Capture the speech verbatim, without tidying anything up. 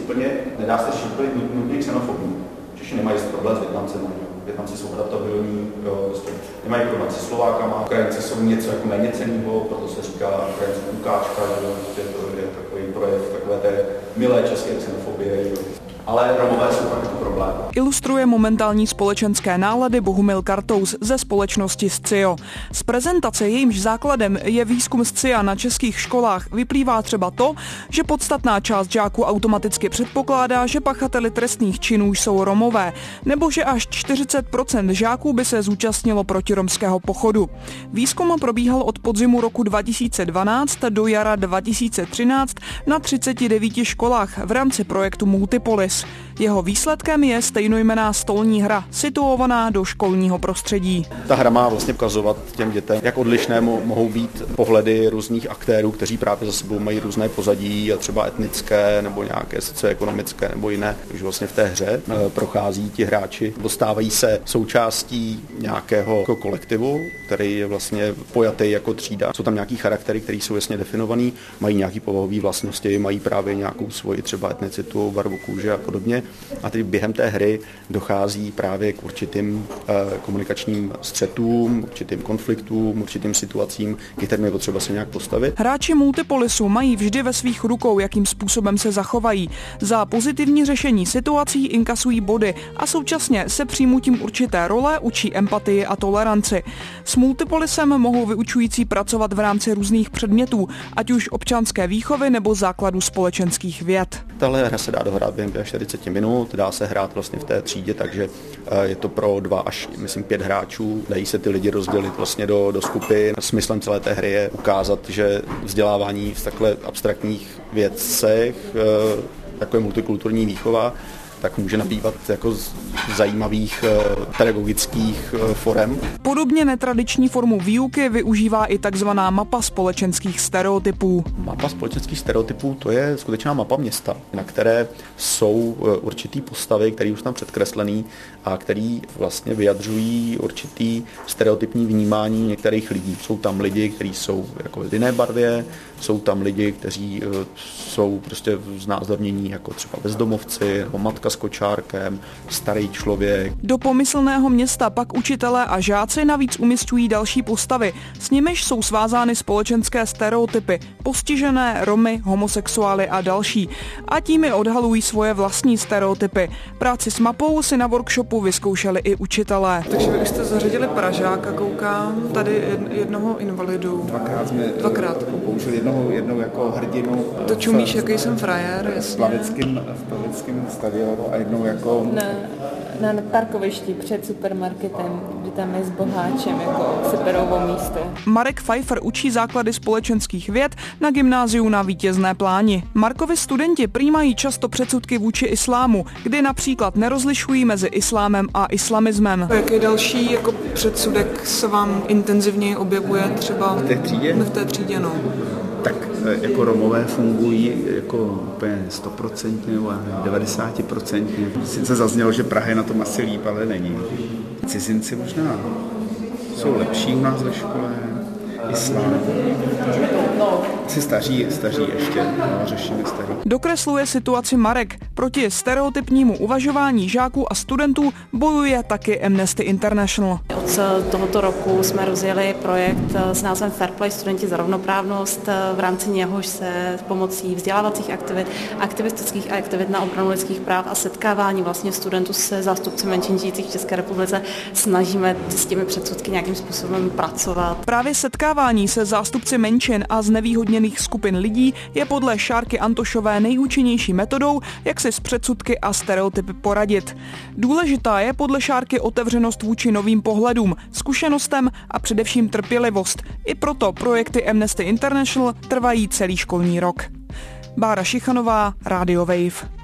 úplně, nedá se šíplit nutně xenofobní. Češi nemají problém s Vietnamcem, Vietnamci jsou adaptabilní, prostě nemají problém se Slovákama, Ukrajinci jsou něco jako méně cennýho, proto se říká Ukrajinci ukáčka, že to je takový projev takové té milé české xenofobie. Ale Romové jsou pak jako problém. Ilustruje momentální společenské nálady Bohumil Kartous ze společnosti S C I O. Z prezentace, jejímž základem je výzkum S C I A na českých školách, vyplývá třeba to, že podstatná část žáků automaticky předpokládá, že pachateli trestných činů jsou Romové, nebo že až čtyřicet procent žáků by se zúčastnilo protiromského pochodu. Výzkum probíhal od podzimu roku dva tisíce dvanáct do jara dva tisíce třináct na třiceti devíti školách v rámci projektu Multipolis. Jeho výsledkem je stejnojmenná stolní hra, situovaná do školního prostředí. Ta hra má vlastně ukazovat těm dětem, jak odlišné mohou být pohledy různých aktérů, kteří právě za sebou mají různé pozadí, třeba etnické nebo nějaké socioekonomické nebo jiné. Takže vlastně v té hře prochází ti hráči, dostávají se součástí nějakého kolektivu, který je vlastně pojatý jako třída. Jsou tam nějaký charaktery, které jsou jasně definovaný, mají nějaké povahové vlastnosti, mají právě nějakou svoji třeba etnicitu, barvu kůže a podobně. A teď během té hry dochází právě k určitým eh, komunikačním střetům, určitým konfliktům, určitým situacím, kterým je potřeba se nějak postavit. Hráči Multipolisu mají vždy ve svých rukou, jakým způsobem se zachovají. Za pozitivní řešení situací inkasují body a současně se přijmutím určité role učí empatii a toleranci. S Multipolisem mohou vyučující pracovat v rámci různých předmětů, ať už občanské výchovy nebo základů společenských věd. Tahle hra se dá dohrát během čtyřicet minut, dá se hrát vlastně v té třídě, takže je to pro dva až myslím pět hráčů. Dají se ty lidi rozdělit vlastně do, do skupin. Smyslem celé té hry je ukázat, že vzdělávání v takhle abstraktních věcech, jako je multikulturní výchova, tak může nabývat jako zajímavých pedagogických forem. Podobně netradiční formu výuky využívá i takzvaná mapa společenských stereotypů. Mapa společenských stereotypů, to je skutečná mapa města, na které jsou určitý postavy, které už tam předkreslený a který vlastně vyjadřují určitý stereotypní vnímání některých lidí. Jsou tam lidi, kteří jsou jako v jiné barvě, jsou tam lidi, kteří jsou prostě znázornění jako třeba bezdomovci nebo matka s kočárkem, starý člověk. Do pomyslného města pak učitelé a žáci navíc umisťují další postavy, s nimiž jsou svázány společenské stereotypy, postižené, Romy, homosexuály a další. A tím i odhalují svoje vlastní stereotypy. Práci s mapou si na workshopu vyzkoušeli i učitelé. Takže vy už jste zařadili Pražáka, koukám, tady jednoho invalidu. Dvakrát jsme Dvakrát. použili jednoho, jednou jako hrdinu. To čumíš, jaký jsem frajer, jasně. V plaveckém, v plaveckém stadionu a jednou jako... Na, na parkovišti před supermarketem, kdy tam je s boháčem jako seperovo místo. Marek Pfeiffer učí základy společenských věd na gymnáziu na Vítězné Pláni. Markovi studenti přijímají často předsudky vůči islámu, kdy například nerozlišují mezi islámem a islamismem. Jaký další jako předsudek se vám intenzivněji objevuje třeba v té třídě? V té třídě, no. Tak jako Romové fungují jako úplně sto procent nebo devadesát procent. Sice zaznělo, že Praha je na tom asi líp, ale není. Cizinci možná jsou lepší u nás ve škole, islám. Asi staří, staří ještě, no, řešíme starý. Dokresluje situaci Marek. Proti stereotypnímu uvažování žáků a studentů bojuje taky Amnesty International. Od tohoto roku jsme rozjeli projekt s názvem Fair Play studenti za rovnoprávnost, v rámci něhož se pomocí vzdělávacích aktivit, aktivistických aktivit na obranu lidských práv a setkávání vlastně studentů se zástupci menšin žijících v České republice snažíme s těmi předsudky nějakým způsobem pracovat. Právě setkávání se zástupci menšin a znevýhodněných skupin lidí je podle Šárky Antošové nejúčinnější metodou, jak si s předsudky a stereotypy poradit. Důležitá je podle Šárky otevřenost vůči novým pohledům, zkušenostem a především trpělivost. I proto projekty Amnesty International trvají celý školní rok. Bára Šichanová, Radio Wave.